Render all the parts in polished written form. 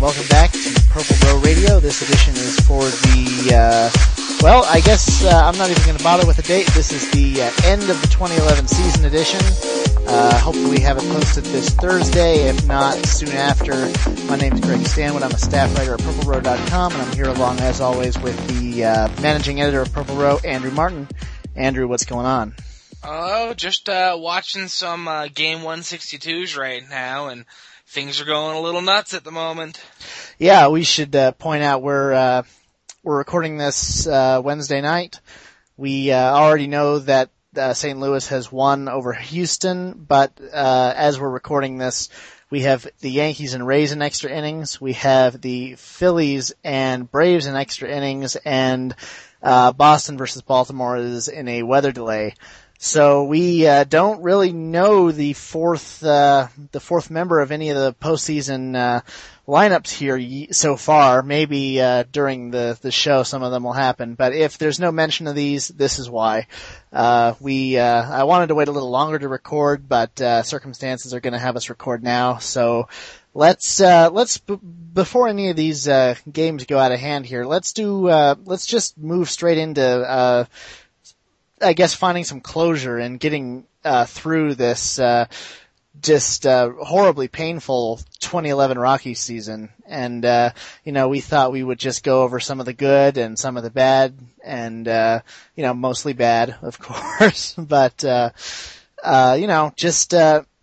welcome back to Purple Row Radio. This edition is for the, I guess I'm not even going to bother with the date. This is the end of the 2011 season edition. Hopefully we have it posted this Thursday, if not soon after. My name is Greg Stanwood. I'm a staff writer at PurpleRow.com, and I'm here along, as always, with the managing editor of Purple Row, Andrew Martin. Andrew, what's going on? Oh, just watching some Game 162s right now, and things are going a little nuts at the moment. Yeah, we should point out we're recording this Wednesday night. We already know that St. Louis has won over Houston, but as we're recording this, we have the Yankees and Rays in extra innings. We have the Phillies and Braves in extra innings, and Boston versus Baltimore is in a weather delay. So we don't really know the fourth member of any of the postseason lineups here so far. Maybe during the show some of them will happen, but if there's no mention of these, this is why. I wanted to wait a little longer to record, but circumstances are going to have us record now. So let's before any of these games go out of hand here, let's just move straight into I guess finding some closure and getting through this just horribly painful 2011 Rockies season. And we thought we would just go over some of the good and some of the bad, and mostly bad, of course. But just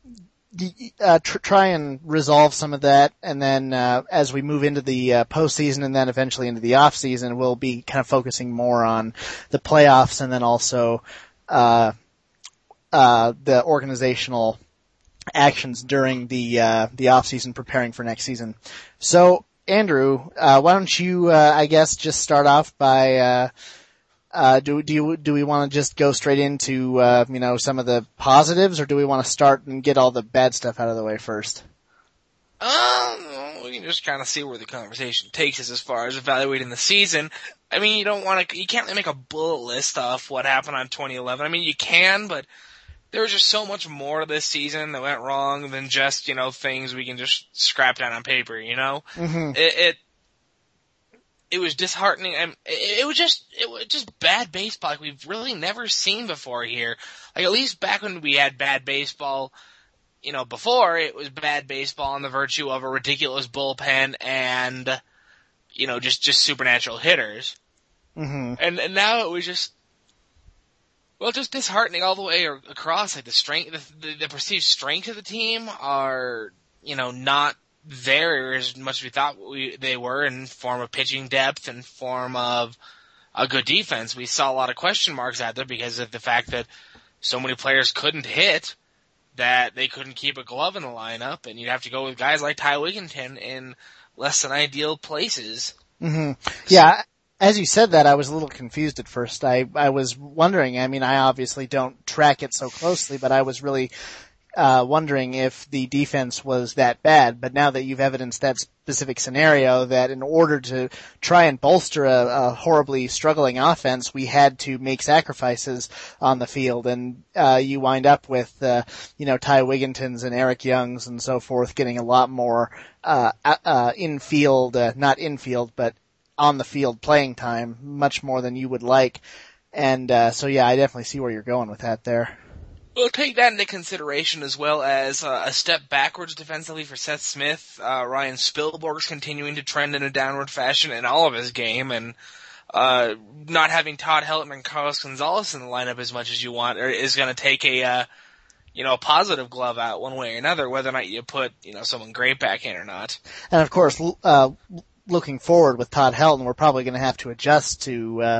try and resolve some of that, and then as we move into the postseason and then eventually into the off season, we'll be kind of focusing more on the playoffs and then also the organizational actions during the off season, preparing for next season. So, Andrew, why don't you I guess just start off by do we want to just go straight into some of the positives, or do we want to start and get all the bad stuff out of the way first? We can just kind of see where the conversation takes us as far as evaluating the season. I mean, you can't really make a bullet list of what happened on 2011. I mean, you can, but there was just so much more to this season that went wrong than just, things we can just scrap down on paper, Mm-hmm. It was disheartening, and it was just bad baseball like we've really never seen before here. Like, at least back when we had bad baseball, before, it was bad baseball on the virtue of a ridiculous bullpen and, just supernatural hitters. Mm-hmm. And now it was just disheartening all the way across. Like, the strength, the perceived strength of the team are, not there as much as we thought they were, in form of pitching depth and form of a good defense. We saw a lot of question marks out there because of the fact that so many players couldn't hit that they couldn't keep a glove in the lineup, and you'd have to go with guys like Ty Wigginton in less than ideal places. Mm-hmm. Yeah. As you said that, I was a little confused at first. I was wondering, I mean, I obviously don't track it so closely, but I was really wondering if the defense was that bad. But now that you've evidenced that specific scenario, that in order to try and bolster a horribly struggling offense, we had to make sacrifices on the field, and you wind up with Ty Wiggintons and Eric Youngs and so forth getting a lot more infield, not infield, but on the field playing time, much more than you would like. And so yeah, I definitely see where you're going with that there. We'll take that into consideration, as well as a step backwards defensively for Seth Smith. Ryan Spilborgh's continuing to trend in a downward fashion in all of his game, and not having Todd Helton and Carlos Gonzalez in the lineup as much as you want is going to take a positive glove out one way or another, whether or not you put someone great back in or not. And of course, looking forward with Todd Helton, we're probably going to have to adjust to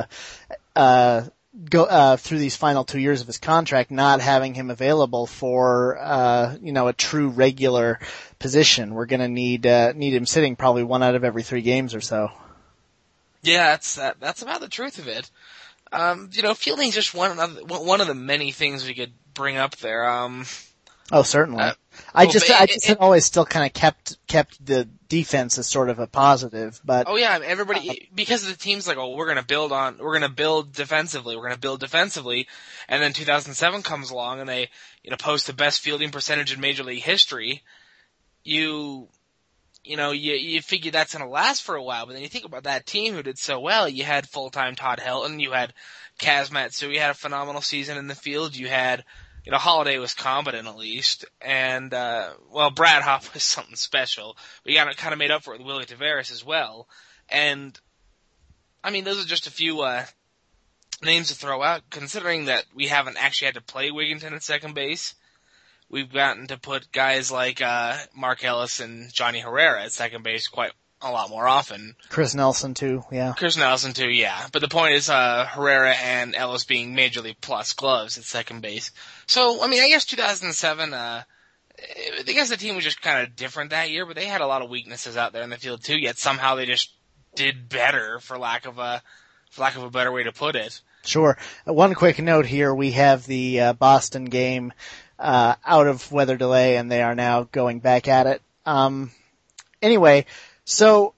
go through these final 2 years of his contract, not having him available for a true regular position. We're going to need him sitting probably 1 out of every 3 games or so. Yeah, that's about the truth of it. Fielding's just one of the many things we could bring up there. Oh, certainly. I just had always still kind of kept the defense as sort of a positive, but. Oh yeah, everybody, because of the teams like, we're gonna build defensively, and then 2007 comes along and they, post the best fielding percentage in Major League history. You you figure that's going to last for a while, but then you think about that team who did so well. You had full-time Todd Helton, you had Kaz Matsui, you had a phenomenal season in the field, you had, Holiday was competent at least, and, Brad Hoff was something special. We got it kind of made up for it with Willie Tavares as well. And, those are just a few, names to throw out, considering that we haven't actually had to play Wigginton at second base. We've gotten to put guys like Mark Ellis and Johnny Herrera at second base quite a lot more often. Chris Nelson too, yeah. But the point is Herrera and Ellis being Major League Plus gloves at second base. So, I guess 2007, I guess the team was just kind of different that year, but they had a lot of weaknesses out there in the field too, yet somehow they just did better, for lack of a better way to put it. Sure. One quick note here, we have the Boston game out of weather delay, and they are now going back at it. Anyway, so,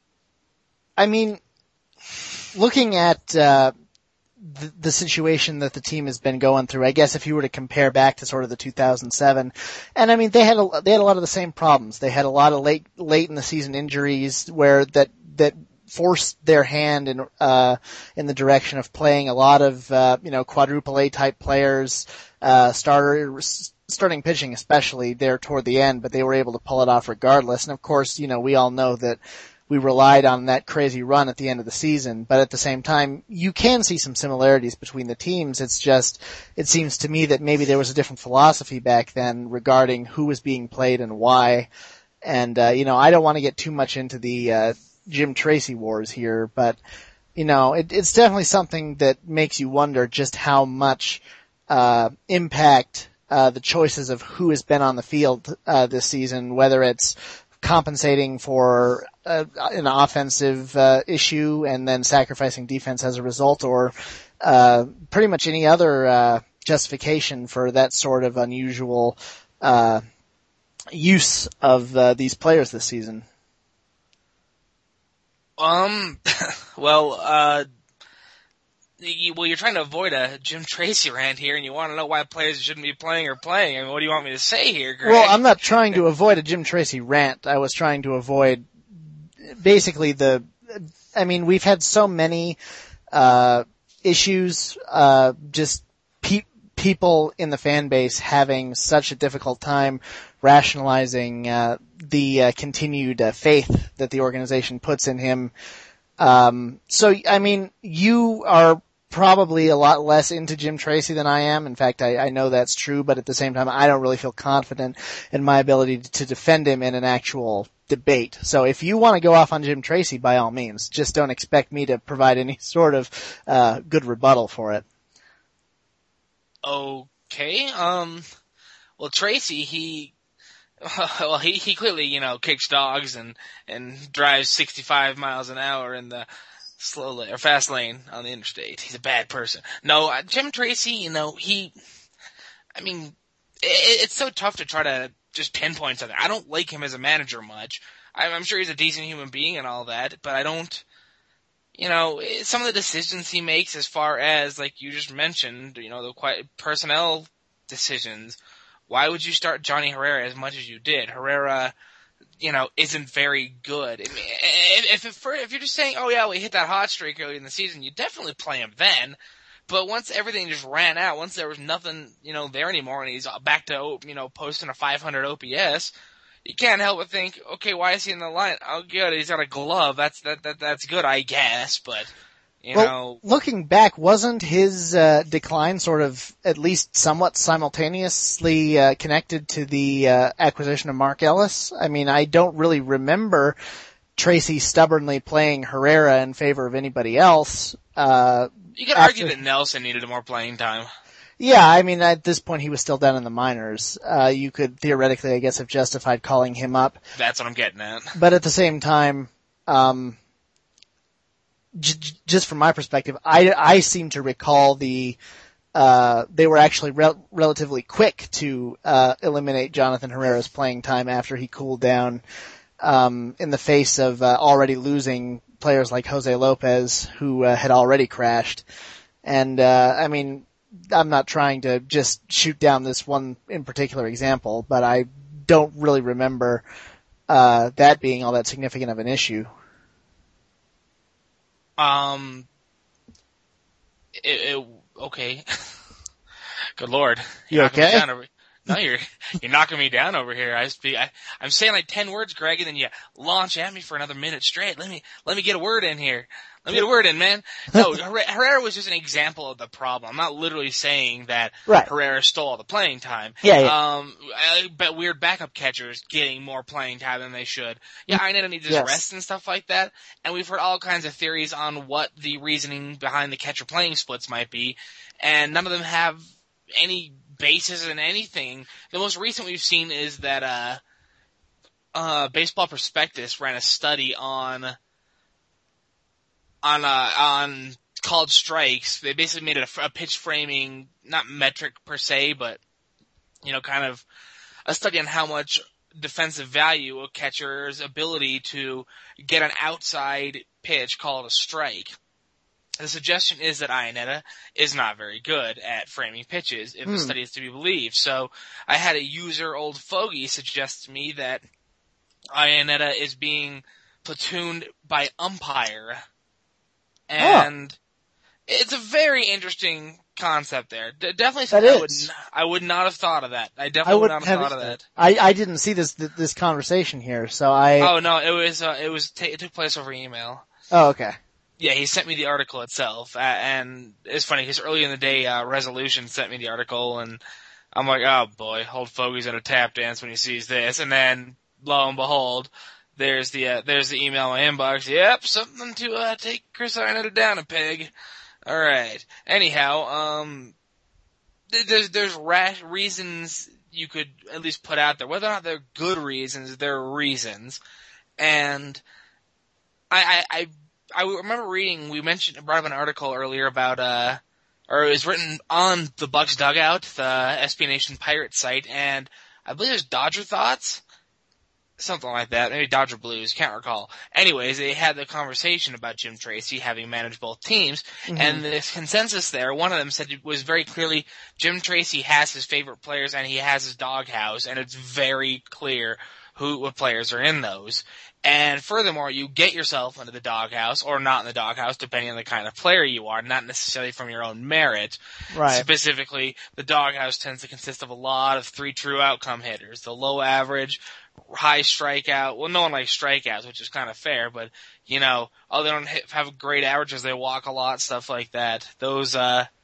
looking at the situation that the team has been going through, I guess if you were to compare back to sort of the 2007, and they had a lot of the same problems. They had a lot of late in the season injuries where that forced their hand in the direction of playing a lot of quadruple A type players, starting pitching especially there toward the end, but they were able to pull it off regardless. And of course, we all know that we relied on that crazy run at the end of the season, but at the same time, you can see some similarities between the teams. It's just, it seems to me that maybe there was a different philosophy back then regarding who was being played and why. And, I don't want to get too much into the, Jim Tracy wars here, but, it's definitely something that makes you wonder just how much, impact, the choices of who has been on the field, this season, whether it's compensating for an offensive issue and then sacrificing defense as a result, or pretty much any other justification for that sort of unusual use of these players this season. You're trying to avoid a Jim Tracy rant here, and you want to know why players shouldn't be playing or playing. What do you want me to say here, Greg? Well, I'm not trying to avoid a Jim Tracy rant. I was trying to avoid basically we've had so many issues, just people in the fan base having such a difficult time rationalizing the continued faith that the organization puts in him. You are probably a lot less into Jim Tracy than I am. In fact, I know that's true, but at the same time, I don't really feel confident in my ability to defend him in an actual debate. So if you want to go off on Jim Tracy, by all means, just don't expect me to provide any sort of good rebuttal for it. Okay. Tracy, he clearly, kicks dogs and drives 65 miles an hour in the slow lane or fast lane on the interstate. He's a bad person. No, Jim Tracy, it's so tough to try to just pinpoint something. I don't like him as a manager much. I'm sure he's a decent human being and all that, but I don't, some of the decisions he makes as far as, like you just mentioned, the personnel decisions. Why would you start Johnny Herrera as much as you did? Herrera, isn't very good. If you're just saying, oh yeah, we hit that hot streak early in the season, you definitely play him then. But once everything just ran out, once there was nothing, there anymore, and he's back to, posting a 500 OPS, you can't help but think, okay, why is he in the line? Oh, good, he's got a glove. That's good, I guess. But looking back, wasn't his decline sort of at least somewhat simultaneously connected to the acquisition of Mark Ellis? I don't really remember Tracy stubbornly playing Herrera in favor of anybody else. You could argue that Nelson needed more playing time. Yeah, at this point he was still down in the minors. You could theoretically, I guess, have justified calling him up. That's what I'm getting at. But at the same time, just from my perspective, I seem to recall they were actually relatively quick to eliminate Jonathan Herrera's playing time after he cooled down in the face of already losing players like Jose Lopez, who had already crashed. And I'm not trying to just shoot down this one in particular example, but I don't really remember that being all that significant of an issue. Okay. Good Lord. You okay? No, you're knocking me down over here. I'm saying like 10 words, Greg, and then you launch at me for another minute straight. Let me get a word in here. Let me get a word in, man. No, Herrera was just an example of the problem. I'm not literally saying that Herrera stole all the playing time. Yeah. But weird backup catchers getting more playing time than they should. Yeah, Iannetta needs his rest and stuff like that. And we've heard all kinds of theories on what the reasoning behind the catcher playing splits might be. And none of them have any basis in anything. The most recent we've seen is that, Baseball Prospectus ran a study on called strikes. They basically made it a pitch framing, not metric per se, but, kind of a study on how much defensive value a catcher's ability to get an outside pitch called a strike. The suggestion is that Iannetta is not very good at framing pitches, if the study is to be believed. So I had a user, Old Fogey, suggest to me that Iannetta is being platooned by umpire. And it's a very interesting concept there. Definitely something I would not have thought of that. I definitely would not have thought of that. I didn't see this conversation here, so Oh no, it took place over email. Oh, okay. Yeah, he sent me the article itself, and it's funny because early in the day, Resolution sent me the article, and I'm like, oh boy, Old Fogey's at a tap dance when he sees this, and then lo and behold, there's the email in my inbox. Yep, something to take Chris Iannetta down a peg. All right. Anyhow, there's reasons you could at least put out there, whether or not they're good reasons. They're reasons, and I remember reading. We brought up an article earlier about or it was written on the Bucks Dugout, the SB Nation Pirate site, and I believe it was Dodger Thoughts. Something like that. Maybe Dodger Blues. Can't recall. Anyways, they had the conversation about Jim Tracy having managed both teams. And the consensus there, one of them said it was very clearly Jim Tracy has his favorite players and he has his doghouse, and it's very clear what players are in those. And furthermore, you get yourself into the doghouse, or not in the doghouse, depending on the kind of player you are, not necessarily from your own merit. Right. Specifically, the doghouse tends to consist of a lot of 3 true outcome hitters. The low average, high strikeout. Well, no one likes strikeouts, which is kind of fair, but, they don't have great averages. They walk a lot, stuff like that. Those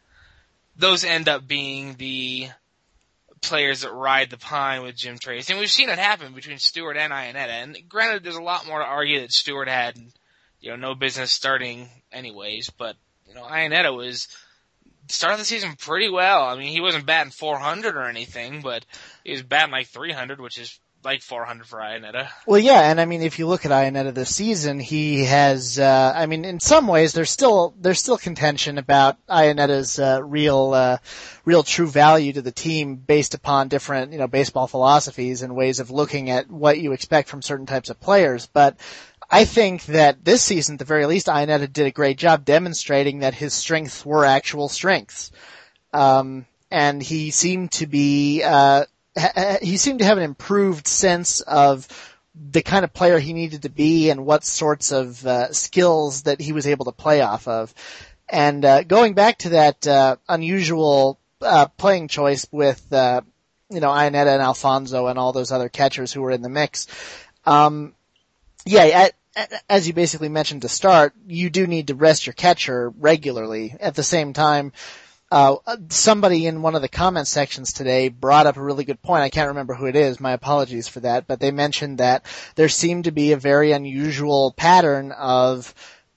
end up being the players that ride the pine with Jim Tracy. And we've seen it happen between Stewart and Iannetta. And granted, there's a lot more to argue that Stewart had, no business starting anyways, but, Iannetta started the season pretty well. I mean, he wasn't batting 400 or anything, but he was batting like 300, which is like 400 for Iannetta. Well, yeah, and I mean, if you look at Iannetta this season, he has, in some ways, there's still contention about Iannetta's, real true value to the team based upon different, baseball philosophies and ways of looking at what you expect from certain types of players. But I think that this season, at the very least, Iannetta did a great job demonstrating that his strengths were actual strengths. And he seemed to have an improved sense of the kind of player he needed to be and what sorts of skills that he was able to play off of. And going back to that unusual playing choice with Iannetta and Alfonso and all those other catchers who were in the mix, as you basically mentioned to start, you do need to rest your catcher regularly. At the same time, somebody in one of the comment sections today brought up a really good point. I can't remember who it is. My apologies for that. But they mentioned that there seemed to be a very unusual pattern of,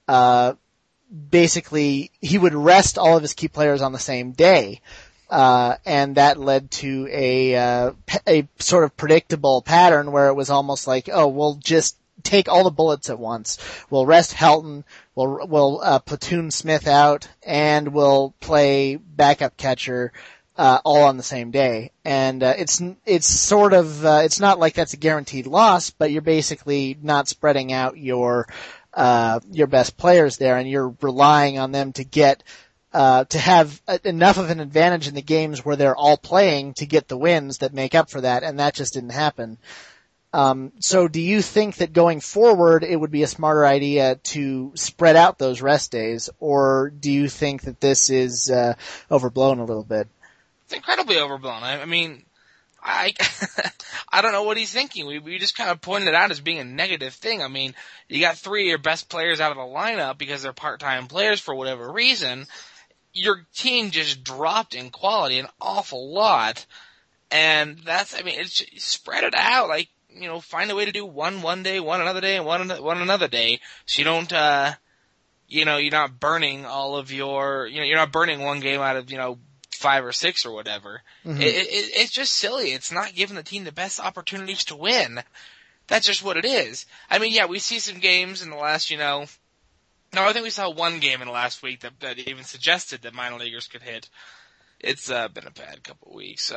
basically he would rest all of his key players on the same day. And that led to a sort of predictable pattern where it was almost like, oh, we'll just take all the bullets at once. We'll rest Helton, we'll platoon Smith out, and we'll play backup catcher, all on the same day. And, it's not like that's a guaranteed loss, but you're basically not spreading out your best players there, and you're relying on them to get, to have enough of an advantage in the games where they're all playing to get the wins that make up for that, and that just didn't happen. So do you think that going forward it would be a smarter idea to spread out those rest days, or do you think that this is overblown a little bit? It's incredibly overblown. I mean, I I don't know what he's thinking. We just kind of pointed it out as being a negative thing. I mean, you got 3 of your best players out of the lineup because they're part-time players for whatever reason. Your team just dropped in quality an awful lot. And that's, I mean, it's spread it out, like, you know, find a way to do one day, one another day, and one another day, so you don't, you know, you're not burning all of your, you know, you're not burning one game out of, you know, 5 or 6 or whatever. Mm-hmm. It's just silly. It's not giving the team the best opportunities to win. That's just what it is. I mean, yeah, we see some games in the last, you know, no, I think we saw one game in the last week that even suggested that minor leaguers could hit. It's been a bad couple of weeks.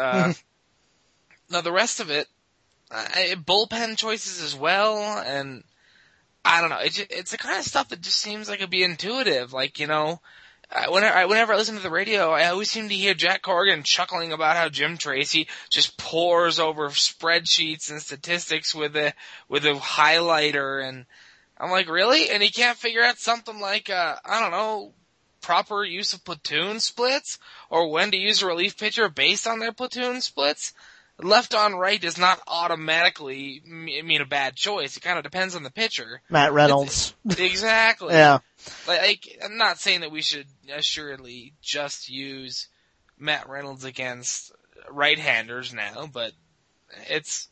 No, the rest of it, bullpen choices as well, and I don't know. It's the kind of stuff that just seems like it'd be intuitive. Like, you know, whenever I listen to the radio, I always seem to hear Jack Corrigan chuckling about how Jim Tracy just pores over spreadsheets and statistics with a highlighter, and I'm like, really? And he can't figure out something like, I don't know, proper use of platoon splits, or when to use a relief pitcher based on their platoon splits? Left on right does not automatically mean a bad choice. It kind of depends on the pitcher. Matt Reynolds. Exactly. Yeah. Like, I'm not saying that we should assuredly just use Matt Reynolds against right-handers now, but it's,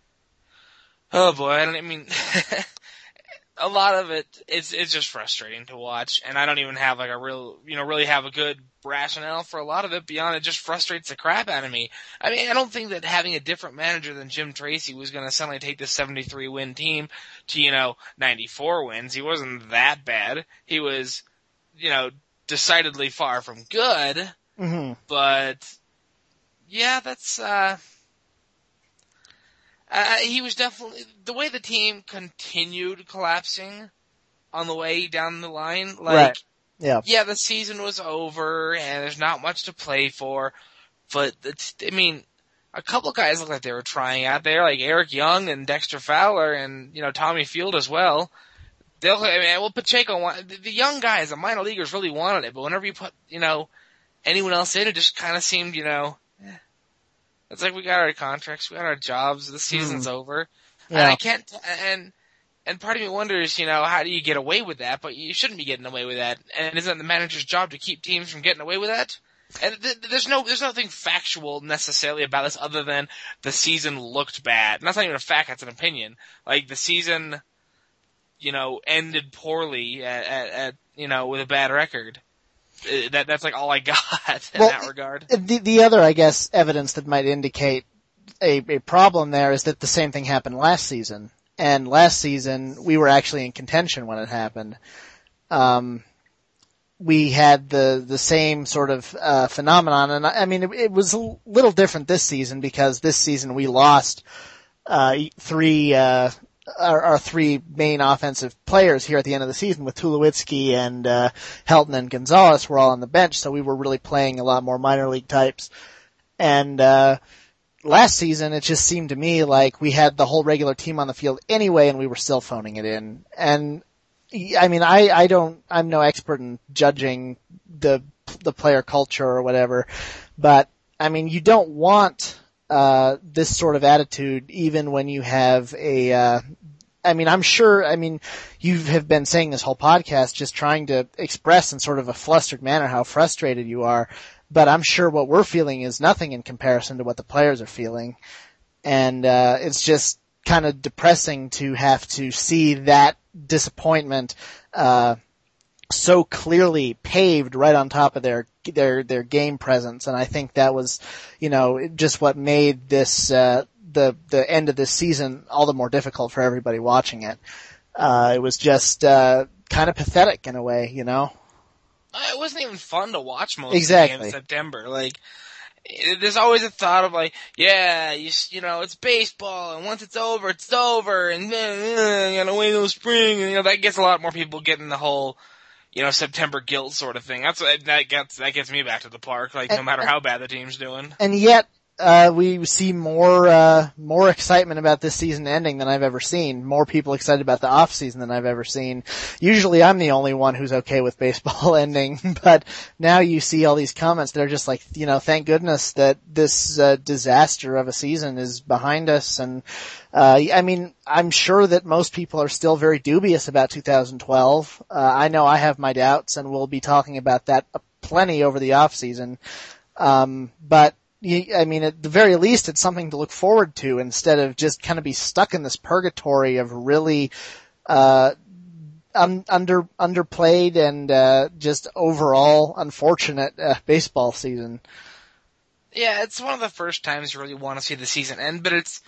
oh boy, I mean, a lot of it's just frustrating to watch, and I don't even have like a real, you know, really have a good rationale for a lot of it beyond it just frustrates the crap out of me. I mean, I don't think that having a different manager than Jim Tracy was going to suddenly take this 73 win team to, you know, 94 wins. He wasn't that bad. He was, you know, decidedly far from good. Mm-hmm. But yeah, that's, he was definitely, the way the team continued collapsing on the way down the line, like, right. Yeah, the season was over and there's not much to play for, but I mean, a couple guys looked like they were trying out there, like Eric Young and Dexter Fowler and, you know, Tommy Field as well. Pacheco, the young guys, the minor leaguers really wanted it, but whenever you put, you know, anyone else in, it just kind of seemed, you know, it's like we got our contracts, we got our jobs, the season's over. Yeah. And I can't, and part of me wonders, you know, how do you get away with that? But you shouldn't be getting away with that. And isn't the manager's job to keep teams from getting away with that? And there's nothing factual necessarily about this other than the season looked bad. And that's not even a fact, that's an opinion. Like, the season, you know, ended poorly at you know, with a bad record. That's like all I got in that regard. The other, I guess, evidence that might indicate a problem there is that the same thing happened last season. And last season, we were actually in contention when it happened. We had the same sort of phenomenon, and I mean, it was a little different this season because this season we lost our 3 main offensive players here at the end of the season with Tulowitzki and Helton and Gonzalez were all on the bench, so we were really playing a lot more minor league types. And last season, it just seemed to me like we had the whole regular team on the field anyway, and we were still phoning it in. And I mean, I'm no expert in judging the player culture or whatever, but I mean, you don't want this sort of attitude even when you have I mean, you have been saying this whole podcast just trying to express in sort of a flustered manner how frustrated you are. But I'm sure what we're feeling is nothing in comparison to what the players are feeling. And it's just kind of depressing to have to see that disappointment so clearly paved right on top of their game presence. And I think that was, you know, just what made this the end of this season all the more difficult for everybody watching it. It was just kind of pathetic in a way, you know. It wasn't even fun to watch most of the game in September. Like, there's always a thought of like, yeah, you know, it's baseball, and once it's over, and then, you know, wait till spring, and, you know, that gets a lot more people getting the whole, you know, September guilt sort of thing. That gets me back to the park, like, no matter how bad the team's doing. And yet, we see more excitement about this season ending than I've ever seen. More people excited about the off season than I've ever seen. Usually I'm the only one who's okay with baseball ending, but now you see all these comments that are just like, thank goodness that this disaster of a season is behind us. And I'm sure that most people are still very dubious about 2012. I know I have my doubts, and we'll be talking about that plenty over the off season. But at the very least, it's something to look forward to instead of just kind of be stuck in this purgatory of really underplayed and just overall unfortunate baseball season. Yeah, it's one of the first times you really want to see the season end, but it's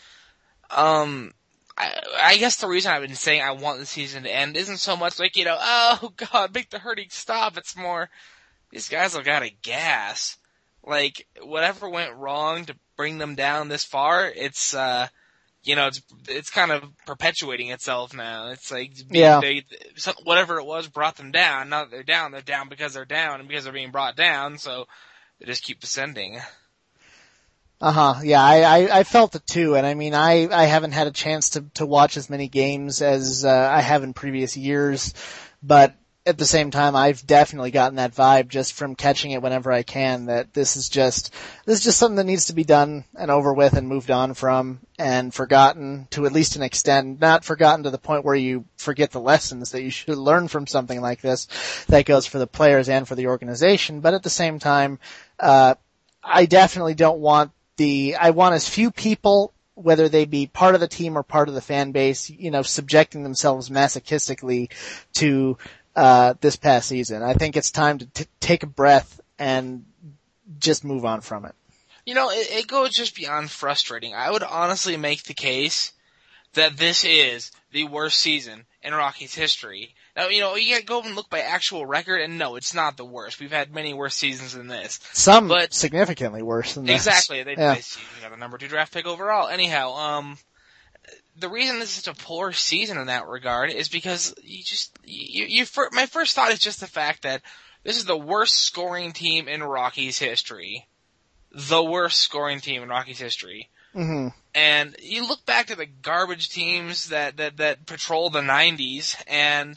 I guess the reason I've been saying I want the season to end isn't so much like, oh God, make the hurting stop. It's more, these guys have got to gas. Like, whatever went wrong to bring them down this far, it's kind of perpetuating itself now. It's like, whatever it was brought them down. Now that they're down because they're down and because they're being brought down, so they just keep ascending. Yeah, I felt it too, and I haven't had a chance to watch as many games as, I have in previous years, but at the same time, I've definitely gotten that vibe just from catching it whenever I can, that this is just something that needs to be done and over with and moved on from and forgotten to at least an extent, not forgotten to the point where you forget the lessons that you should learn from something like this. That goes for the players and for the organization, but at the same time, I definitely don't want I want as few people, whether they be part of the team or part of the fan base, subjecting themselves masochistically to this past season. I think it's time to take a breath and just move on from it. It goes just beyond frustrating. I would honestly make the case that this is the worst season in Rockies history. Now, you gotta go and look by actual record, and no, it's not the worst. We've had many worse seasons than this. Some, but significantly worse than this. Exactly. They got the number 2 draft pick overall. Anyhow, the reason this is a poor season in that regard is because my first thought is just the fact that this is the worst scoring team in Rockies history. The worst scoring team in Rockies history. Mm-hmm. And you look back to the garbage teams that patrol the 90s, and,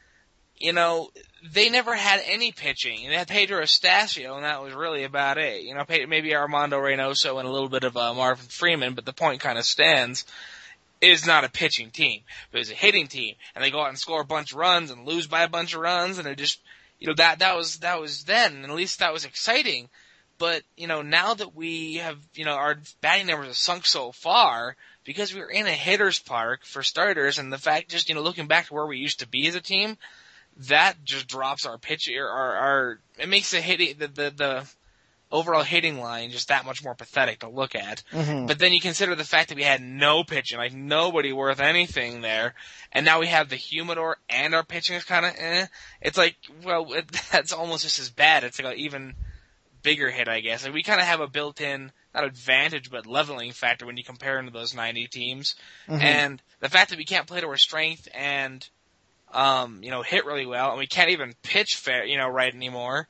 they never had any pitching. They had Pedro Estacio, and that was really about it. Maybe Armando Reynoso and a little bit of Marvin Freeman, but the point kind of stands. It is not a pitching team, but it's a hitting team, and they go out and score a bunch of runs and lose by a bunch of runs, and it just, that was then, and at least that was exciting. But, now that we have, our batting numbers have sunk so far, because we were in a hitter's park, for starters, and the fact just, looking back to where we used to be as a team, that just drops our pitch, it makes the hitting, the overall hitting line just that much more pathetic to look at. Mm-hmm. But then you consider the fact that we had no pitching, like nobody worth anything there, and now we have the humidor and our pitching is kind of It's like, well, that's almost just as bad. It's like an even bigger hit, I guess. Like we kind of have a built-in, not advantage, but leveling factor when you compare them to those 90 teams. Mm-hmm. And the fact that we can't play to our strength and, hit really well, and we can't even pitch fair, right anymore,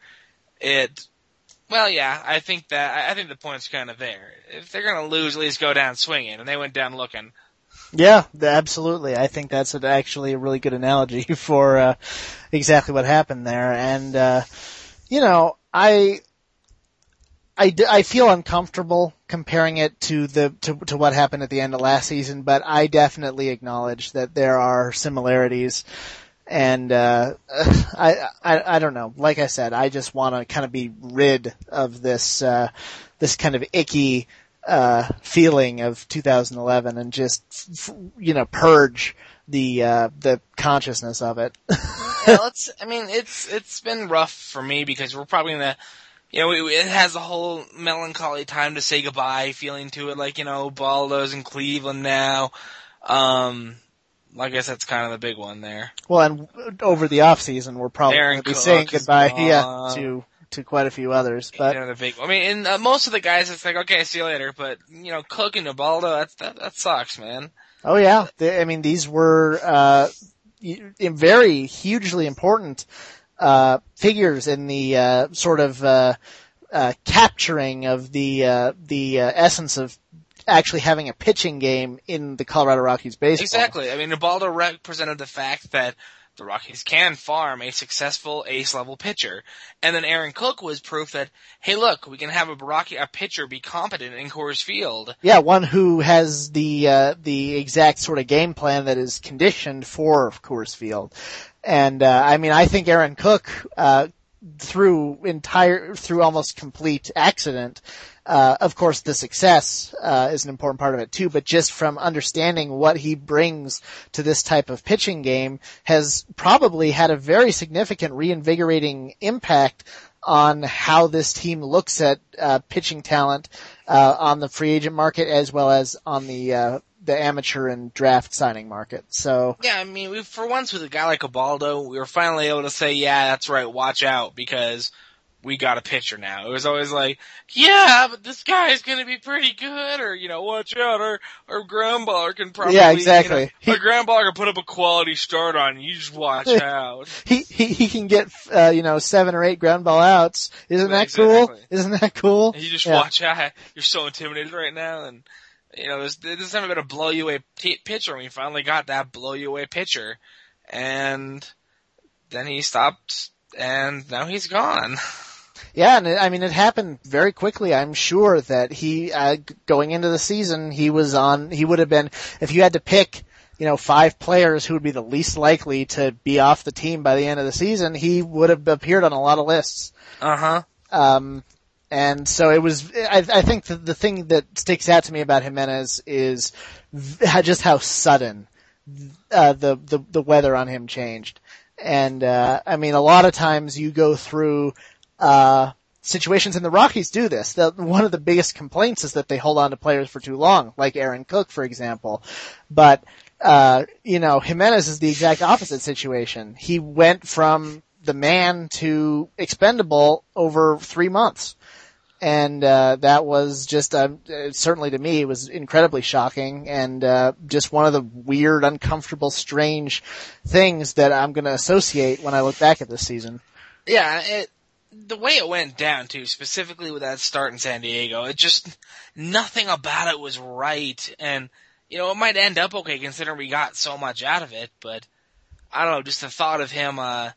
I think the point's kind of there. If they're going to lose, at least go down swinging, and they went down looking. Yeah, absolutely. I think that's actually a really good analogy for exactly what happened there. And I feel uncomfortable comparing it to what happened at the end of last season, but I definitely acknowledge that there are similarities. And, I don't know. Like I said, I just want to kind of be rid of this kind of icky, feeling of 2011 and just, purge the consciousness of it. It's been rough for me because we're probably gonna, it has a whole melancholy time to say goodbye feeling to it, like, Baldo's in Cleveland now. I guess that's kind of the big one there. Well, and over the off season, we're probably going to be saying goodbye, to quite a few others. But the big. Most of the guys, it's like, okay, see you later. But Cook and Ubaldo, that sucks, man. Oh yeah, these were very hugely important figures in the sort of capturing of the essence of actually having a pitching game in the Colorado Rockies baseball. Exactly. I mean, Ubaldo represented the fact that the Rockies can farm a successful ace-level pitcher. And then Aaron Cook was proof that, hey, look, we can have a pitcher be competent in Coors Field. Yeah, one who has the exact sort of game plan that is conditioned for Coors Field. And, I mean, I think Aaron Cook, through almost complete accident, of course the success, is an important part of it too, but just from understanding what he brings to this type of pitching game has probably had a very significant reinvigorating impact on how this team looks at, pitching talent, on the free agent market as well as on the amateur and draft signing market. So yeah, I mean, for once with a guy like Ubaldo, we were finally able to say, yeah, that's right, watch out, because we got a pitcher now. It was always like, yeah, but this guy is going to be pretty good, or, watch out, our ground baller can probably, yeah, exactly. Our ground baller can put up a quality start on you, just watch out. He can get, 7 or 8 ground ball outs. Isn't that cool? Isn't that cool? And you just watch out. You're so intimidated right now, and, there's never been a blow you away pitcher, and we finally got that blow you away pitcher. And then he stopped, and now he's gone. Yeah, and it happened very quickly. I'm sure that he, going into the season, he would have been, if you had to pick, 5 players who would be the least likely to be off the team by the end of the season, he would have appeared on a lot of lists. And so it was, I think the thing that sticks out to me about Jimenez is just how sudden, the weather on him changed. And, a lot of times you go through, situations, and the Rockies do this. One of the biggest complaints is that they hold on to players for too long, like Aaron Cook, for example. But, Jimenez is the exact opposite situation. He went from the man to expendable over 3 months. And, that was just, certainly to me, it was incredibly shocking and, just one of the weird, uncomfortable, strange things that I'm gonna associate when I look back at this season. Yeah, the way it went down too, specifically with that start in San Diego, nothing about it was right. And, it might end up okay considering we got so much out of it, but I don't know, just the thought of him, out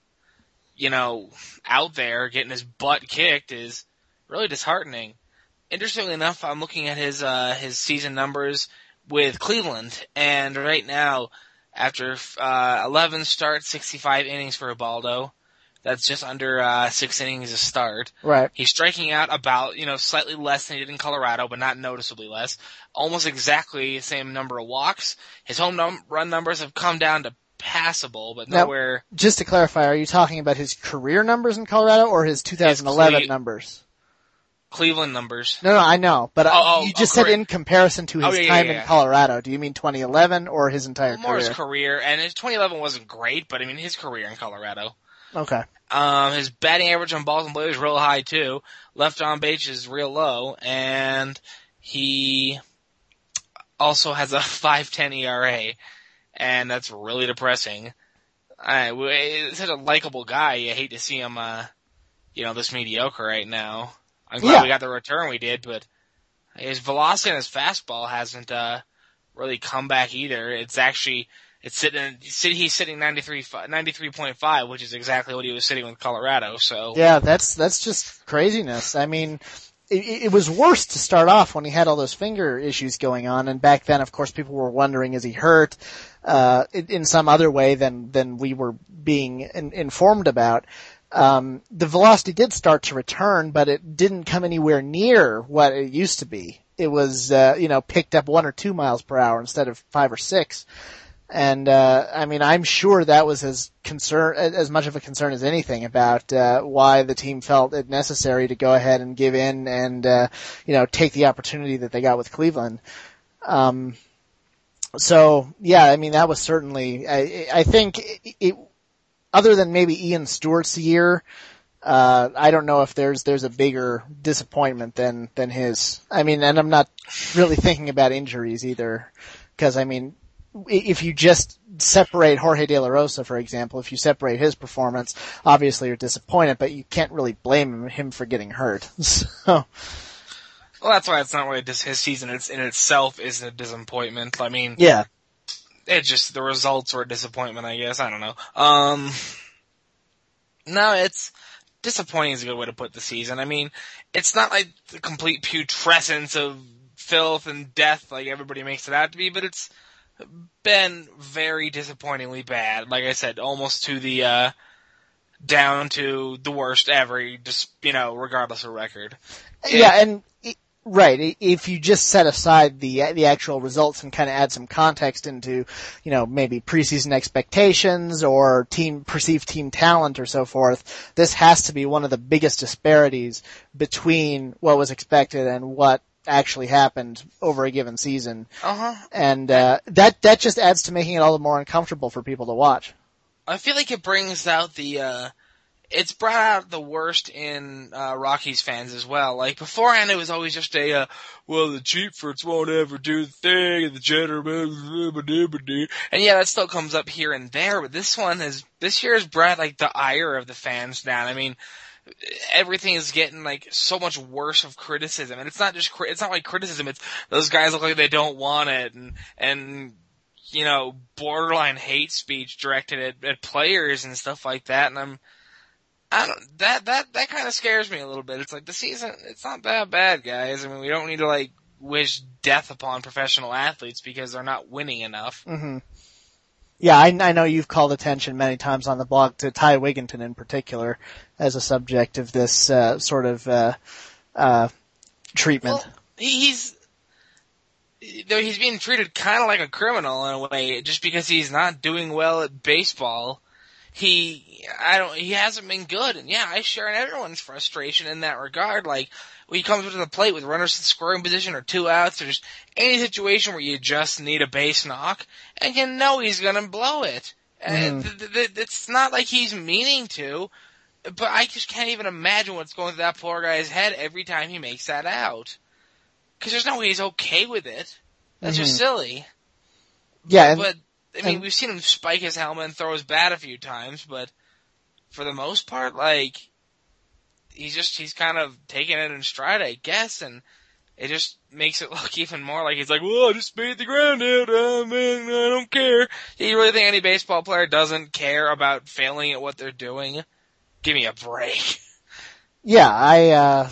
there getting his butt kicked is really disheartening. Interestingly enough, I'm looking at his season numbers with Cleveland, and right now, after 11 starts, 65 innings for Ubaldo, that's just under 6 innings a start. Right. He's striking out about, slightly less than he did in Colorado, but not noticeably less. Almost exactly the same number of walks. His home run numbers have come down to passable, but nowhere. Now, just to clarify, are you talking about his career numbers in Colorado or his 2011 numbers? Cleveland numbers. No, I know, but you just said in comparison to his time in Colorado. Do you mean 2011 or his entire career? More his career, and his 2011 wasn't great, but his career in Colorado. Okay. His batting average on balls and blades is real high too. Left on base is real low, and he also has a 5.10 ERA, and that's really depressing. He's such a likable guy. You hate to see him, this mediocre right now. I'm glad we got the return we did, but his velocity and his fastball hasn't really come back either. He's sitting 93.5, which is exactly what he was sitting with Colorado, so. Yeah, that's just craziness. It was worse to start off when he had all those finger issues going on, and back then, of course, people were wondering, is he hurt, in some other way than we were being informed about. The velocity did start to return, but it didn't come anywhere near what it used to be. It was, picked up 1 or 2 miles per hour instead of 5 or 6. And, I'm sure that was as much of a concern as anything about, why the team felt it necessary to go ahead and give in and, take the opportunity that they got with Cleveland. That was certainly, I think it, other than maybe Ian Stewart's year, I don't know if there's a bigger disappointment than his. And I'm not really thinking about injuries either, because if you just separate Jorge De La Rosa, for example, if you separate his performance, obviously you're disappointed, but you can't really blame him for getting hurt. So. Well, that's why it's not really just his season. It's in itself is a disappointment. I mean, yeah, it just the results were a disappointment. I guess I don't know. No, it's disappointing is a good way to put the season. I mean, it's not like the complete putrescence of filth and death like everybody makes it out to be, but it's been very disappointingly bad. Like I said, almost to the down to the worst ever. Just regardless of record. Right. If you just set aside the actual results and kind of add some context into, maybe preseason expectations or perceived team talent or so forth, this has to be one of the biggest disparities between what was expected and what actually happened over a given season. And, that just adds to making it all the more uncomfortable for people to watch. I feel like it brings out it's brought out the worst in Rockies fans as well. Like beforehand, it was always just the Cheapfords won't ever do the thing, and the gentleman, and yeah, that still comes up here and there. But this year has brought like the ire of the fans down. I mean, everything is getting like so much worse of criticism, and it's not like criticism. It's those guys look like they don't want it, and borderline hate speech directed at players and stuff like that. And that kind of scares me a little bit. It's like the season, it's not that bad, guys. I mean, we don't need to like wish death upon professional athletes because they're not winning enough. Mm-hmm. Yeah, I know you've called attention many times on the blog to Ty Wigginton in particular as a subject of this sort of treatment. Well, he's being treated kind of like a criminal in a way, just because he's not doing well at baseball. He hasn't been good, and yeah, I share in everyone's frustration in that regard. Like, when he comes to the plate with runners in scoring position or 2 outs, or just any situation where you just need a base knock, and he's gonna blow it. It's not like he's meaning to, but I just can't even imagine what's going through that poor guy's head every time he makes that out. 'Cause there's no way he's okay with it. That's just silly. Yeah, but I mean, we've seen him spike his helmet and throw his bat a few times, but for the most part, like, he's kind of taking it in stride, I guess, and it just makes it look even more like he's like, well, I just made the ground out, man, I don't care. Do you really think any baseball player doesn't care about failing at what they're doing? Give me a break. Yeah, I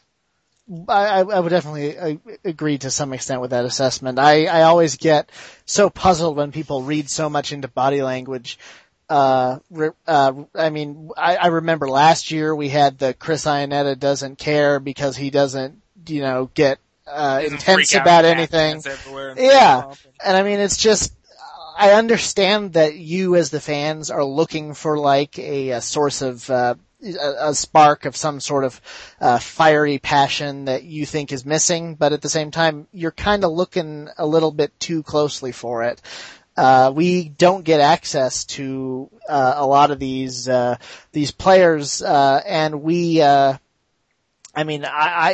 would definitely agree to some extent with that assessment. I always get so puzzled when people read so much into body language. I mean, I remember last year we had the Chris Iannetta doesn't care because he doesn't, get intense about anything. Yeah. And I mean, it's just, I understand that you as the fans are looking for like a source of, a spark of some sort of fiery passion that you think is missing, but at the same time, you're kind of looking a little bit too closely for it. We don't get access to a lot of these players, and we. I mean,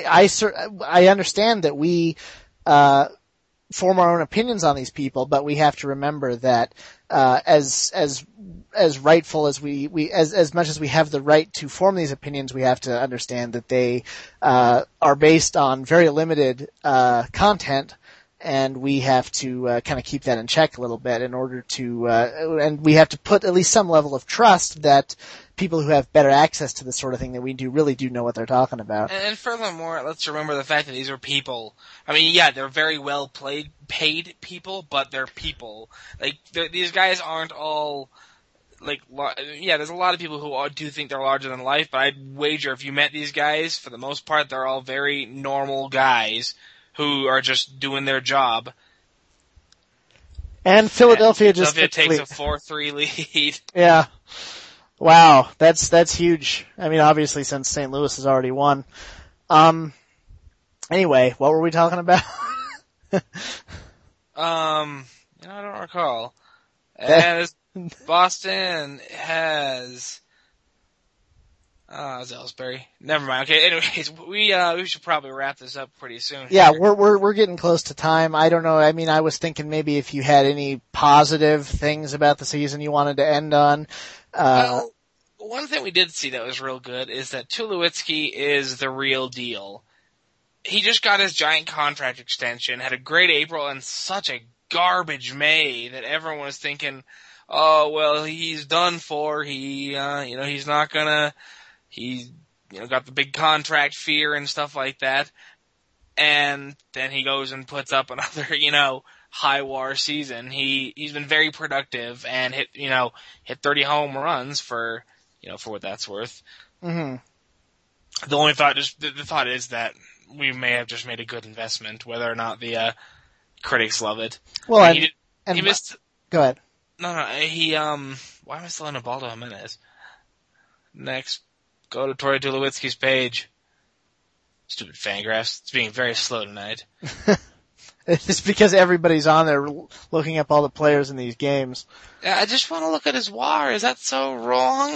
I understand that we form our own opinions on these people, but we have to remember that as rightful as as much as we have the right to form these opinions, we have to understand that they are based on very limited content, and we have to kind of keep that in check a little bit in order to and we have to put at least some level of trust that people who have better access to the sort of thing that we do really do know what they're talking about. And furthermore, let's remember the fact that these are people. I mean, yeah, they're very well paid people, but they're people. Like, these guys aren't all, like, yeah, there's a lot of people who do think they're larger than life, but I'd wager if you met these guys, for the most part, they're all very normal guys who are just doing their job. And Philadelphia takes a 4-3 lead. Yeah. Wow, that's huge. I mean, obviously, since St. Louis has already won. Anyway, what were we talking about? I don't recall. As Boston has, Ellsbury. Never mind. Okay, anyways, we should probably wrap this up pretty soon. Yeah, we're getting close to time. I don't know. I mean, I was thinking maybe if you had any positive things about the season you wanted to end on. Well, one thing we did see that was real good is that Tulowitzki is the real deal. He just got his giant contract extension, had a great April, and such a garbage May that everyone was thinking, oh, well, he's done for. He's not gonna, got the big contract fear and stuff like that. And then he goes and puts up another, high WAR season. He's been very productive and hit 30 home runs for what that's worth. Mm-hmm. The only thought the thought is that we may have just made a good investment, whether or not the critics love it. Well, he missed. Go ahead. No, he why am I still on Ubaldo Jimenez? Next, go to Torey Tulowitzki's page. Stupid Fangraphs. It's being very slow tonight. It's because everybody's on there looking up all the players in these games. Yeah, I just want to look at his WAR. Is that so wrong?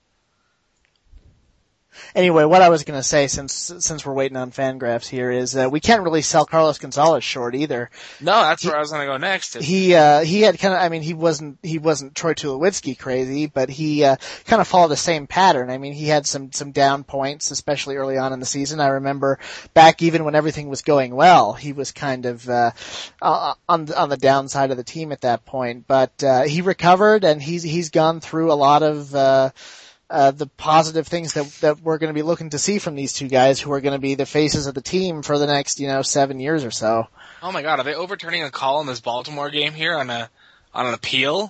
Anyway, what I was going to say, since we're waiting on Fangraphs here, is that we can't really sell Carlos Gonzalez short either. No, that's where I was going to go next. He had kind of, I mean, he wasn't Troy Tulowitzki crazy, but he kind of followed the same pattern. I mean, he had some down points, especially early on in the season. I remember back even when everything was going well, he was kind of on the downside of the team at that point. But he recovered, and he's gone through a lot of the positive things that we're going to be looking to see from these two guys who are going to be the faces of the team for the next, 7 years or so. Oh my God, are they overturning a call in this Baltimore game here on an appeal?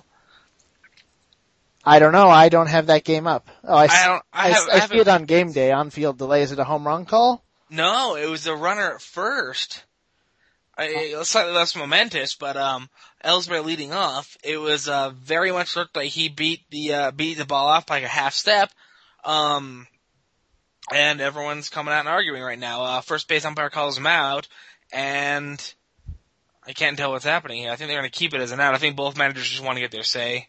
I don't know. I don't have that game up. Oh, I see it on game day, on-field delay. Is it a home run call? No, it was a runner at first. Slightly less momentous, but Ellsbury leading off, it was very much looked like he beat the ball off by like a half step, and everyone's coming out and arguing right now. First base umpire calls him out, and I can't tell what's happening here. I think they're going to keep it as an out. I think both managers just want to get their say.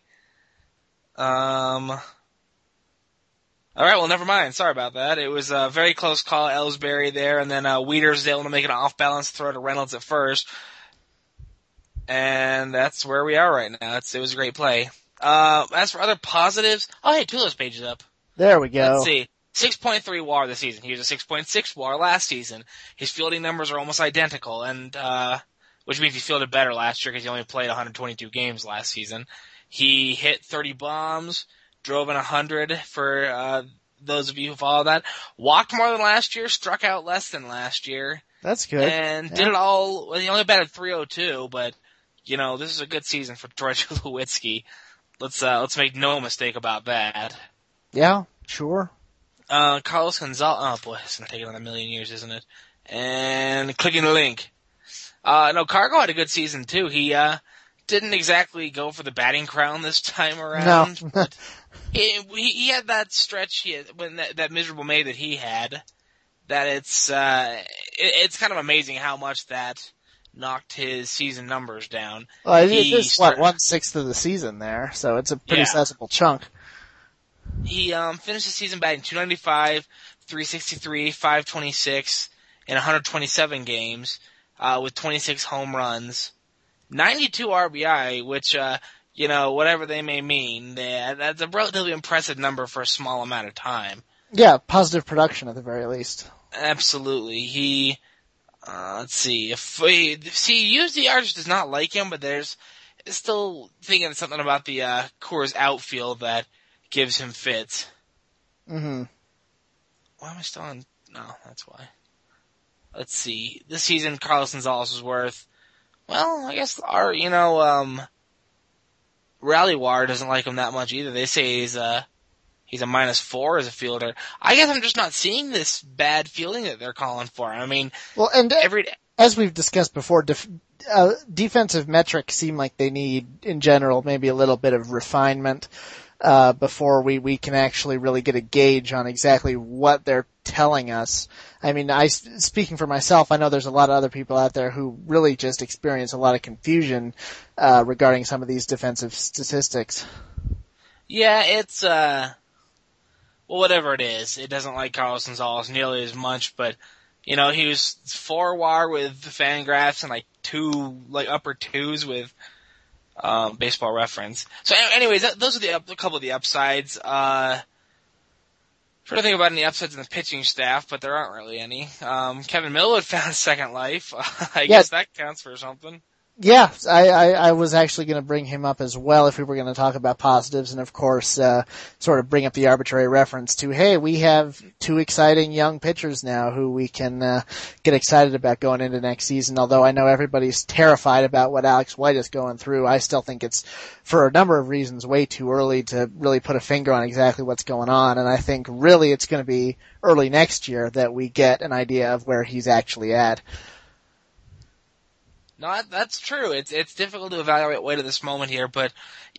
All right, well, never mind. Sorry about that. It was a very close call, Ellsbury there, and then Wieters able to make an off-balance throw to Reynolds at first. And that's where we are right now. It was a great play. As for other positives, hey, Tulo's page is up. There we go. Let's see. 6.3 WAR this season. He was a 6.6 WAR last season. His fielding numbers are almost identical, and which means he fielded better last year because he only played 122 games last season. He hit 30 bombs. Drove in 100 for those of you who follow that. Walked more than last year, struck out less than last year. That's good. And did it all. Well, he only batted .302, but this is a good season for Troy Tulowitzki. Let's make no mistake about that. Yeah, sure. Carlos Gonzalez. Oh boy, it's gonna take another million years, isn't it? And clicking the link. No, Cargo had a good season too. He didn't exactly go for the batting crown this time around. No. But he had that stretch when that miserable May that he had, that it's kind of amazing how much that knocked his season numbers down. Well, it's 1/6 of the season there, so it's a pretty sizable chunk. He finished the season batting .295, .363, .526 in 127 games, with 26 home runs, 92 RBI, which whatever they may mean, that's a relatively impressive number for a small amount of time. Yeah, positive production at the very least. Absolutely. He, let's see, usually Arch does not like him, but there's still thinking something about the Coors outfield that gives him fits. Mm-hmm. Why am I still on? No, that's why. Let's see. This season, Carlos Gonzalez was worth, well, I guess Rally War doesn't like him that much either. They say he's a -4 as a fielder. I guess I'm just not seeing this bad fielding that they're calling for. I mean, well, and as we've discussed before, defensive metrics seem like they need, in general, maybe a little bit of refinement before we can actually really get a gauge on exactly what they're telling us. I mean, speaking for myself, I know there's a lot of other people out there who really just experience a lot of confusion regarding some of these defensive statistics. Yeah, it's well, whatever it is, it doesn't like Carlos Gonzalez nearly as much, but, he was 4 WAR with Fangraphs and like 2, like upper 2s with, Baseball Reference. So anyways, those are a couple of the upsides. Trying to think about any upsides in the pitching staff, but there aren't really any. Kevin Millwood found a second life. I guess that counts for something. Yeah, I was actually going to bring him up as well if we were going to talk about positives, and of course, sort of bring up the arbitrary reference to, hey, we have 2 exciting young pitchers now who we can get excited about going into next season. Although I know everybody's terrified about what Alex White is going through, I still think it's, for a number of reasons, way too early to really put a finger on exactly what's going on, and I think really it's going to be early next year that we get an idea of where he's actually at. No, that's true. It's difficult to evaluate White at this moment here, but,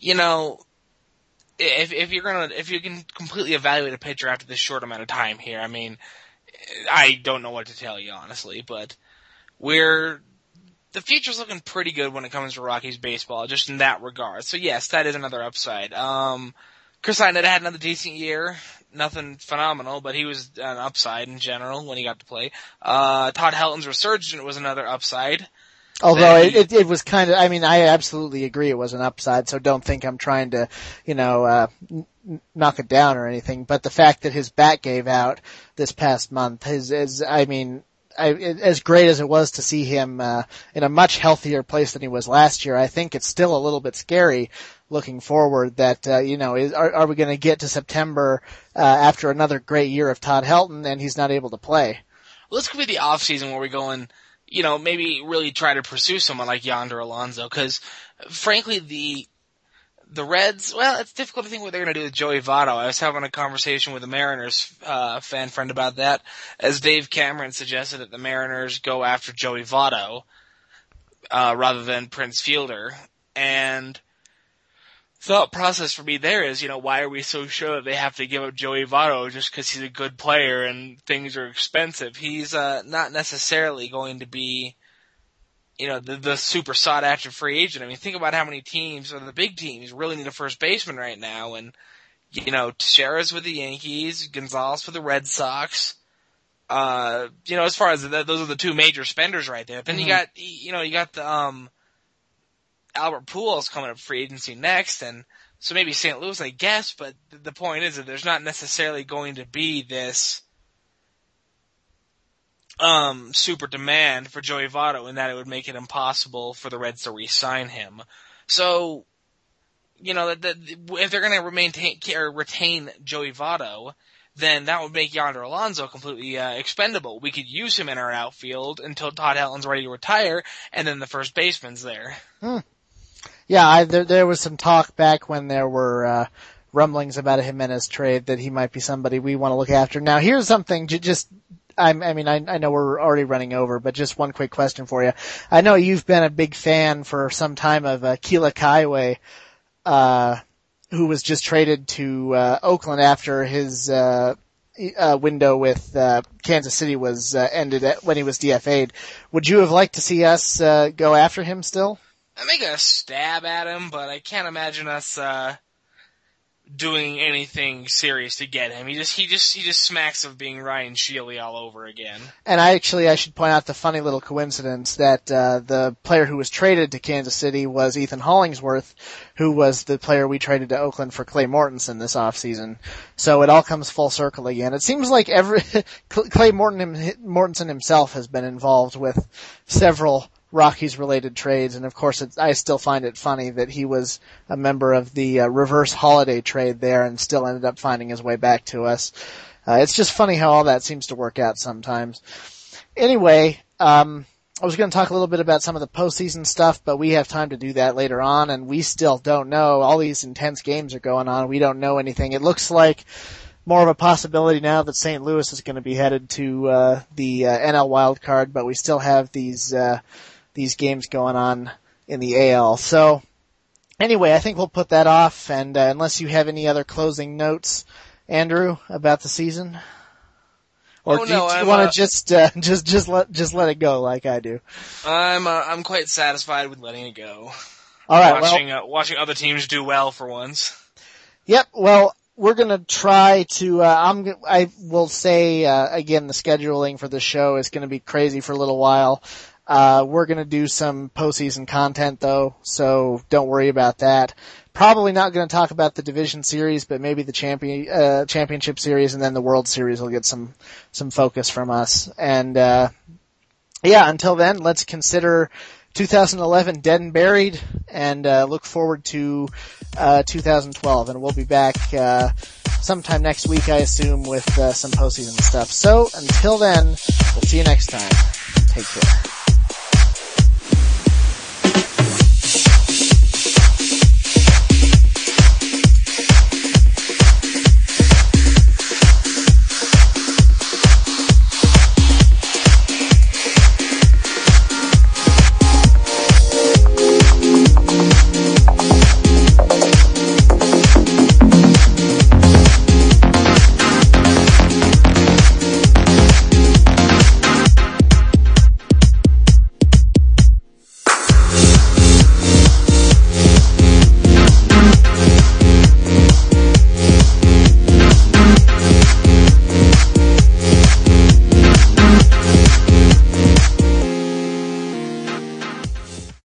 if you can completely evaluate a pitcher after this short amount of time here, I mean, I don't know what to tell you, honestly, but the future's looking pretty good when it comes to Rockies baseball, just in that regard. So yes, that is another upside. Chris Seinfeld had another decent year. Nothing phenomenal, but he was an upside in general when he got to play. Todd Helton's resurgence was another upside. Although it was kind of, I mean, I absolutely agree it was an upside, so don't think I'm trying to, knock it down or anything, but the fact that his bat gave out this past month as great as it was to see him, in a much healthier place than he was last year, I think it's still a little bit scary looking forward that, are we going to get to September, after another great year of Todd Helton and he's not able to play? Well, this could be the off season where we go and, maybe really try to pursue someone like Yonder Alonso, because frankly, the Reds, well, it's difficult to think what they're going to do with Joey Votto. I was having a conversation with a Mariners fan friend about that, as Dave Cameron suggested that the Mariners go after Joey Votto rather than Prince Fielder. And thought process for me there is, why are we so sure that they have to give up Joey Votto just because he's a good player and things are expensive? He's not necessarily going to be, the super sought after free agent. I mean, think about how many teams, or the big teams, really need a first baseman right now. And, Teixeira's with the Yankees, Gonzalez for the Red Sox. As far as those are the 2 major spenders right there. Then you got the, Albert Pujols coming up free agency next, and so maybe St. Louis, I guess, but the point is that there's not necessarily going to be this super demand for Joey Votto, and that it would make it impossible for the Reds to re-sign him. So, if they're going to retain Joey Votto, then that would make Yonder Alonso completely expendable. We could use him in our outfield until Todd Helton's ready to retire, and then the first baseman's there. Yeah, there was some talk back when there were rumblings about a Jimenez trade that he might be somebody we want to look after. Now, here's something I know we're already running over, but just one quick question for you. I know you've been a big fan for some time of Keelah Kaiway, who was just traded to Oakland after his window with Kansas City was ended when he was DFA'd. Would you have liked to see us go after him still? I make a stab at him, but I can't imagine us doing anything serious to get him. He just smacks of being Ryan Shealy all over again. And I should point out the funny little coincidence that the player who was traded to Kansas City was Ethan Hollingsworth, who was the player we traded to Oakland for Clay Mortensen this offseason. So it all comes full circle again. It seems like Clay Mortensen himself has been involved with several Rockies-related trades, and of course I still find it funny that he was a member of the reverse holiday trade there and still ended up finding his way back to us. It's just funny how all that seems to work out sometimes. Anyway, I was going to talk a little bit about some of the postseason stuff, but we have time to do that later on, and we still don't know. All these intense games are going on. We don't know anything. It looks like more of a possibility now that St. Louis is going to be headed to the NL wild card, but we still have these games going on in the AL. So anyway, I think we'll put that off, and unless you have any other closing notes, Andrew, about the season, or do you want to just let it go like I do? I'm quite satisfied with letting it go. All right, watching other teams do well for once. Yep. Well, we're gonna try to, I will say, again, the scheduling for the show is gonna be crazy for a little while. We're gonna do some postseason content though, so don't worry about that. Probably not gonna talk about the division series, but maybe the championship series, and then the World Series will get some focus from us. And, until then, let's consider 2011 dead and buried, and look forward to 2012. And we'll be back sometime next week, I assume, with some postseason stuff. So until then, we'll see you next time. Take care.